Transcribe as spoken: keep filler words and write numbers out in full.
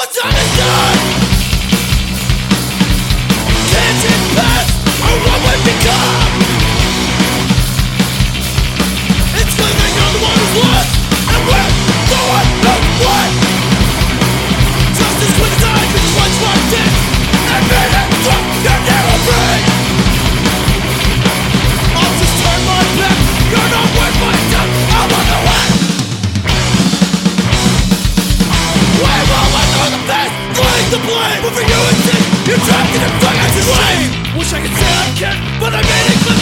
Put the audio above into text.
What's done is done. Can't see past or what we've become. It's clear that you're the one who's lost, and we're the one who won. Just as quick as I can clench my teeth and made it through, you're never free. I'll just turn my back. You're not worth my time. I'm on the way. We're all under the past, blame the blame. But for you it's it, you're trapped in a fucking dream. Wish I could say I can, but I made it clear.